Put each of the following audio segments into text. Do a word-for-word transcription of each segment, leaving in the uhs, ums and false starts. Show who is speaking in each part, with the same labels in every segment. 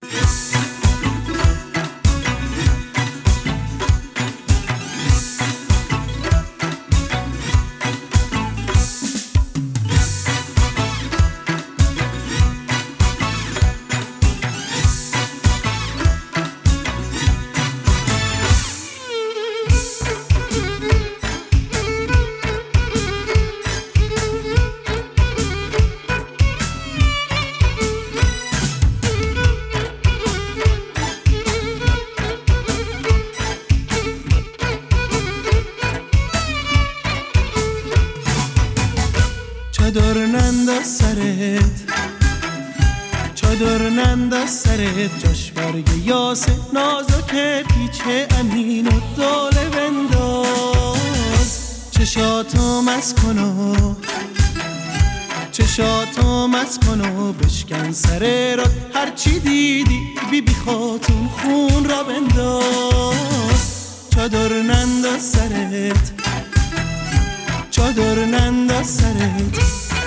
Speaker 1: چادر ننداز سرت چادر ننداز سرت جاش برگ یاس نازک پیچه امین و داله بنداز چشاتو مس کن و چشاتو مس کن و بشکن سر را هرچی دیدی بی بی خاتون خون را بنداز چادر ننداز سرت چادر ننداز سرت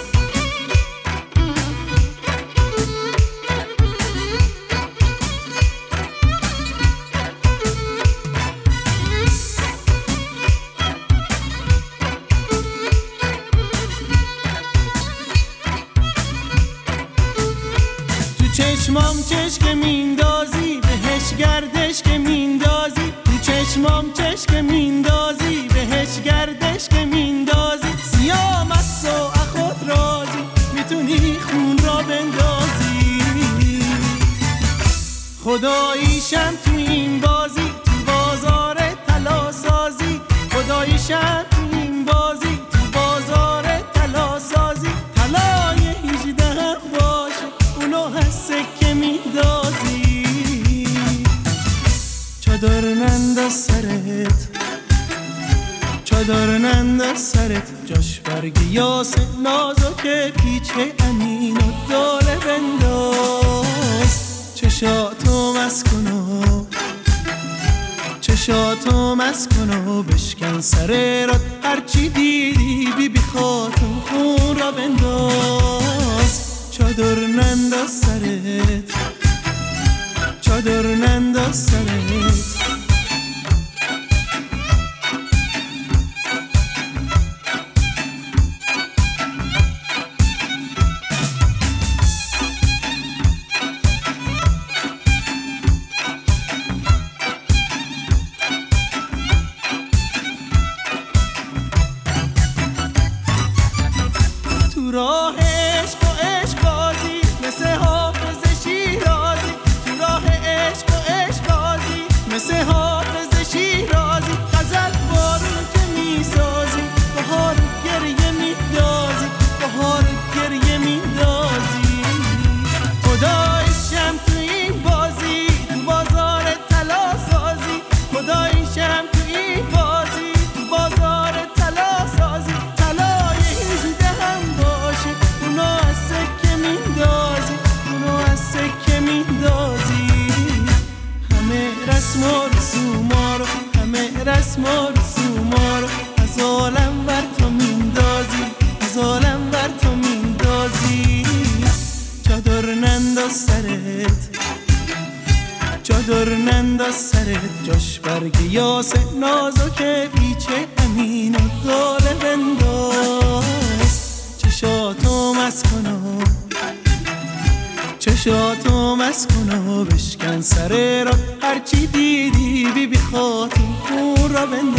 Speaker 1: تو چشمام چشک میندازی بهش گردش که میندازی تو چشمام چشک میندازی بهش گردش که میندازی سیام از و خود رازی میتونی خون را بندازی خداییشم تو این بازی تو بازار طلا سازی خداییشم تو این بازی تو بازار طلا سازی طلای هیجده هم باشه اونو از سکه میندازی چادر ننداز سرت چادر ننداز سرت جاش برگ یاس نازک پیچه امین و داله بنداز چشاتو مس کن و چشاتو مس کن و بشکن سر را هرچی دیدی بی بی خاتون خون را بنداز چادر ننداز سرت چادر ننداز سرت تو راه عشق و عشق بازی مثل حافظ شیرازی تو راه عشق و عشق بازی مثل حافظ شیرازی غزل بارون که میسازی بهار گریه میدازی بهار گریه میدازی خداییشم تو این بازی تو بازار طلا سازی خداییشم تو این بازی تو بازار طلا سازی طلای هیجده هم باشه اونو از سکه میندازی اونو از سکه میندازی همه رسم و رسوما رو همه رسم و رسوما رو از عالم بر تو میندازی از عالم بر تو میندازی چادر ننداز سرت چادر ننداز سرت جاش برگ یاس نازک پیچه امین و داله بنداز چشاتو مس کن و چشاتو مس کن و بشکن سر را هرچی دیدی بی بی خاتون خون را بنداز